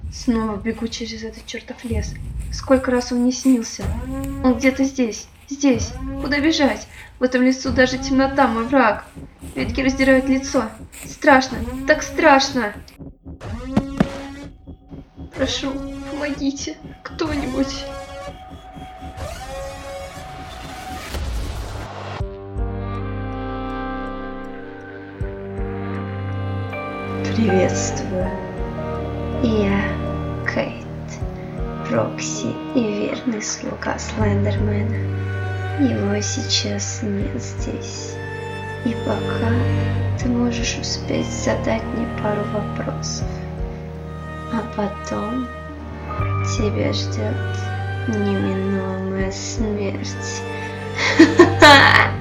Снова бегу через этот чертов лес. Сколько раз он мне снился. Он где-то здесь, здесь. Куда бежать? В этом лесу даже темнота мой враг. Ветки раздирают лицо. Страшно, так страшно. Прошу, помогите, кто-нибудь. Приветствую. Я Кейт, Прокси и верный слуга Слендермена. Его сейчас нет здесь. И пока ты можешь успеть задать мне пару вопросов. А потом тебя ждет неминуемая смерть.